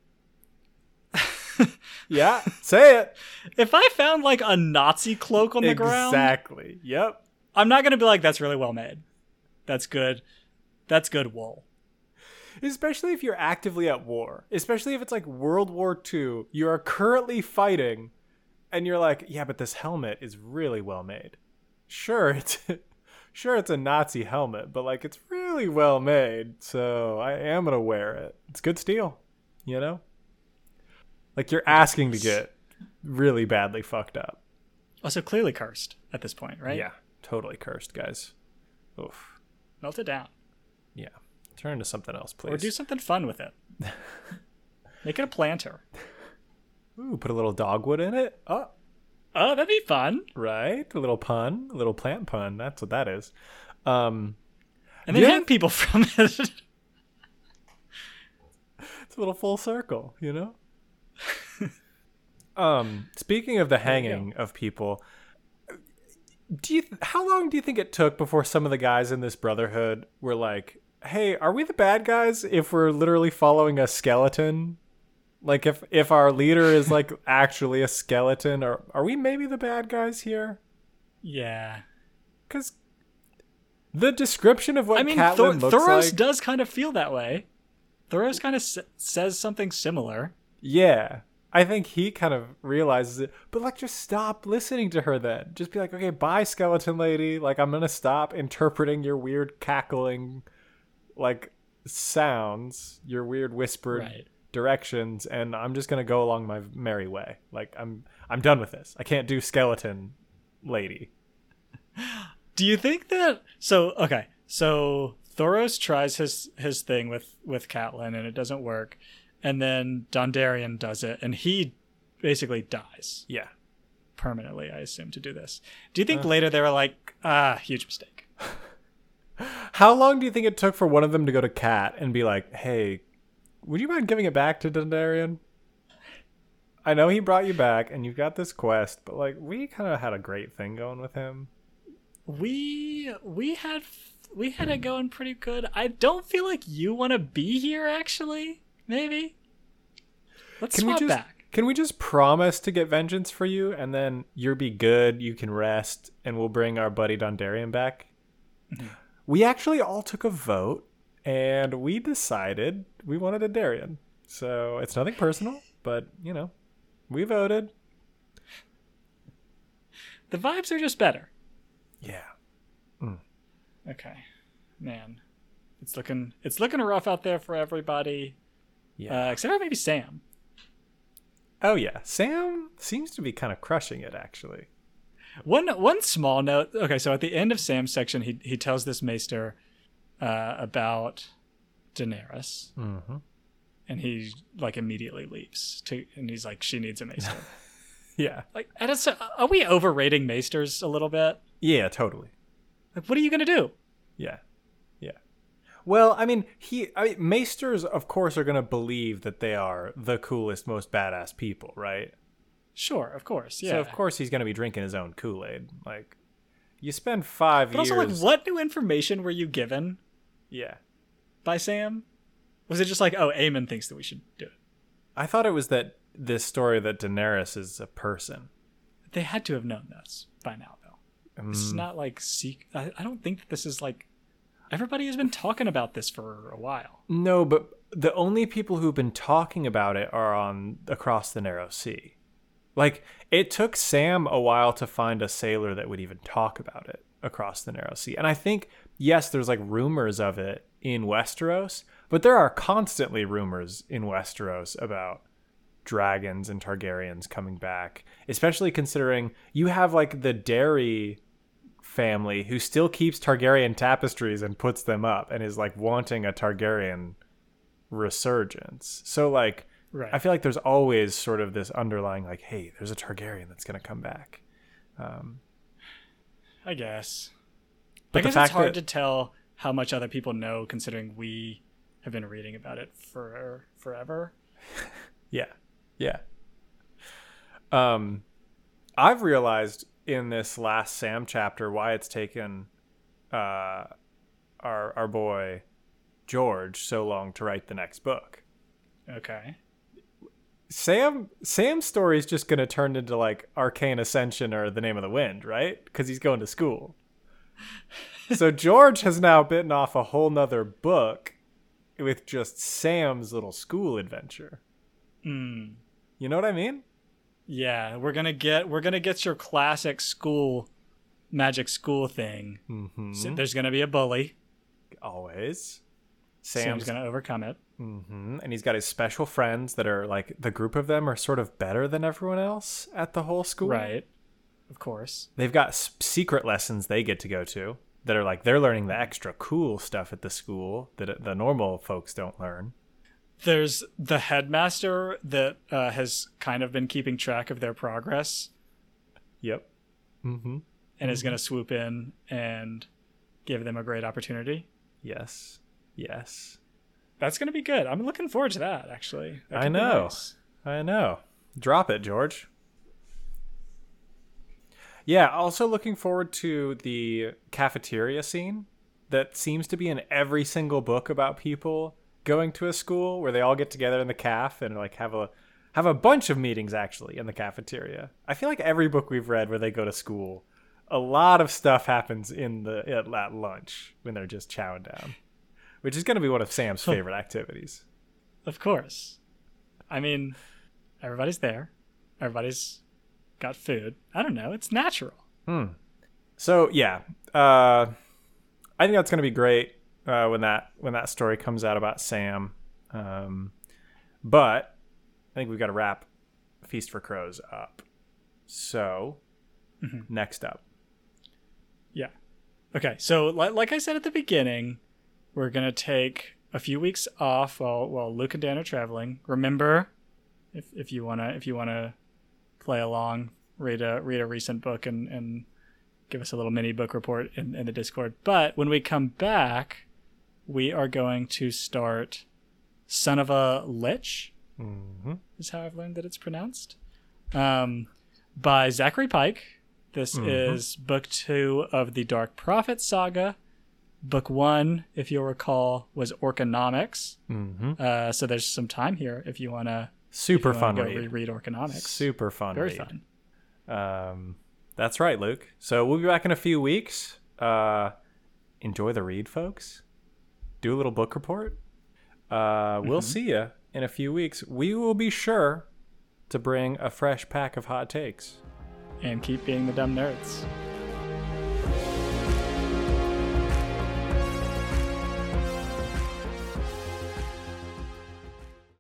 yeah, say it. If I found, like, a Nazi cloak on the exactly. ground, exactly. Yep. I'm not gonna be like, that's really well made. That's good. That's good wool. Especially if you're actively at war. Especially if it's like World War Two. You are currently fighting, and you're like, yeah, but this helmet is really well made. Sure, it's sure it's a Nazi helmet, but like it's really well made, so I am gonna wear it. It's good steel, you know? Like you're asking to get really badly fucked up. Also clearly cursed at this point, right? Yeah, totally cursed, guys. Oof. Melt it down. Yeah. Turn to something else, please. Or do something fun with it. Make it a planter. Ooh, put a little dogwood in it. Oh. Oh, that'd be fun. Right? A little pun. A little plant pun. That's what that is. Um, and then yeah. hang people from it. It's a little full circle, you know? um, speaking of the hanging of people, do you th- how long do you think it took before some of the guys in this Brotherhood were like, hey, are we the bad guys if we're literally following a skeleton? Like, if, if our leader is, like, actually a skeleton, or are we maybe the bad guys here? Yeah. Because the description of what I mean, Catelyn Thor- looks Thoros like... does kind of feel that way. Thoros kind of s- says something similar. Yeah. I think he kind of realizes it. But, like, just stop listening to her then. Just be like, okay, bye, skeleton lady. Like, I'm going to stop interpreting your weird cackling, like, sounds, your weird whispered... Right. directions, and I'm just gonna go along my merry way. Like I'm I'm done with this. I can't do skeleton lady. Do you think that so okay, so Thoros tries his his thing with with Catelyn and it doesn't work, and then Dondarrion does it and he basically dies. Yeah. Permanently, I assume, to do this. Do you think uh, later they were like, ah, huge mistake? How long do you think it took for one of them to go to Cat and be like, hey, would you mind giving it back to Dondarrion? I know he brought you back and you got this quest, but like we kind of had a great thing going with him. We we had we had it going pretty good. I don't feel like you want to be here. Actually, maybe. Let's can swap we just, back. Can we just promise to get vengeance for you, and then you'll be good, you can rest, and we'll bring our buddy Dondarrion back? Mm-hmm. We actually all took a vote. And we decided we wanted a Dondarrion. So it's nothing personal, but, you know, we voted. The vibes are just better. Yeah. Okay, man, it's looking it's looking rough out there for everybody. Yeah. Uh, except for maybe Sam. Oh yeah, Sam seems to be kind of crushing it actually. One one small note. Okay, so at the end of Sam's section, he he tells this maester uh, about Daenerys, Mm-hmm. and he like immediately leaves. To and he's like, she needs a maester. Yeah. Like, and it's, are we overrating maesters a little bit? Yeah, totally. Like, what are you gonna do? Yeah. Yeah. Well, I mean, he I mean, maesters of course are going to believe that they are the coolest, most badass people, right? Sure, of course, yeah. So of course he's going to be drinking his own Kool-Aid. Like, you spend five but years. also, like, what new information were you given Yeah. by Sam? Was it just like, oh, Aemon thinks that we should do it? I thought it was that this story that Daenerys is a person. They had to have known this by now, though. Um, This is not like seek. I, I don't think that this is like. Everybody has been talking about this for a while. No, but the only people who've been talking about it are on across the Narrow Sea. Like, it took Sam a while to find a sailor that would even talk about it across the Narrow Sea. And I think, yes, there's like rumors of it in Westeros, but there are constantly rumors in Westeros about dragons and Targaryens coming back, especially considering you have like the Dairy family who still keeps Targaryen tapestries and puts them up and is like wanting a Targaryen resurgence. So like, Right. I feel like there's always sort of this underlying like, hey, there's a Targaryen that's going to come back. Um, I guess. But I the guess fact it's hard that- to tell how much other people know, considering we have been reading about it for forever. Yeah. Yeah. Um, I've realized in this last Sam chapter why it's taken uh, our our boy George so long to write the next book. Okay. Sam Sam's story is just going to turn into like Arcane Ascension or The Name of the Wind, right? Because he's going to school. So George has now bitten off a whole nother book with just Sam's little school adventure. Mm. You know what I mean? Yeah, we're gonna get we're gonna get your classic school magic school thing. Mm-hmm. So there's gonna be a bully. Always. Sam's, Sam's gonna overcome it. Mm-hmm. And he's got his special friends that are like, the group of them are sort of better than everyone else at the whole school. Right. Of course. They've got s- secret lessons they get to go to that are like, they're learning the extra cool stuff at the school that the normal folks don't learn. There's the headmaster that uh, has kind of been keeping track of their progress Yep. Mm-hmm. and is going to swoop in and give them a great opportunity. Yes. Yes. That's going to be good. I'm looking forward to that, actually. That I could be know. nice. I know. Drop it, George. Yeah, also looking forward to the cafeteria scene that seems to be in every single book about people going to a school where they all get together in the caf and like have a have a bunch of meetings actually in the cafeteria. I feel like every book we've read where they go to school, a lot of stuff happens in the at, at lunch when they're just chowing down, which is going to be one of Sam's favorite activities. Of course. I mean, everybody's there. Everybody's got food. I don't know. It's natural. Hmm. So yeah, uh, I think that's going to be great uh, when that when that story comes out about Sam. Um, but I think we've got to wrap Feast for Crows up. So Mm-hmm. next up, Yeah. Okay. So, like, like I said at the beginning, we're gonna take a few weeks off while while Luke and Dan are traveling. Remember, if if you wanna if you wanna play along, read a read a recent book and and give us a little mini book report in, in the Discord. But when we come back, we are going to start Son of a Lich, mm-hmm. is how I've learned that it's pronounced, um, by Zachary Pike. This Mhm. is book two of the Dark Prophet saga. Book one, if you'll recall, was Orconomics. Mm-hmm. Uh, so there's some time here if you want to super fun go read. reread Orconomics. Super fun. Very read. fun. Um, that's right, Luke. So we'll be back in a few weeks. Uh, enjoy the read, folks. Do a little book report. Uh, we'll Mhm. see you in a few weeks. We will be sure to bring a fresh pack of hot takes. And keep being the dumb nerds.